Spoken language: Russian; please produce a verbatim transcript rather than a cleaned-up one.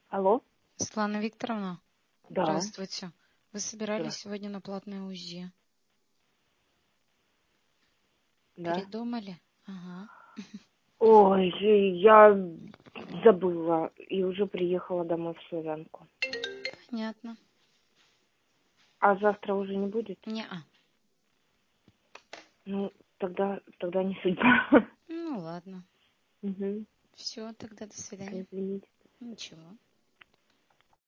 Алло? Светлана Викторовна, Да. здравствуйте. Вы собирались Да. сегодня на платное УЗИ? Да. Передумали? Ага. Ой, я забыла и уже приехала домой в Славянку. Понятно. А завтра уже не будет? Не-а. Ну, тогда, тогда не судьба. Ну ладно. Угу. Все, тогда до свидания. Извините. Ничего.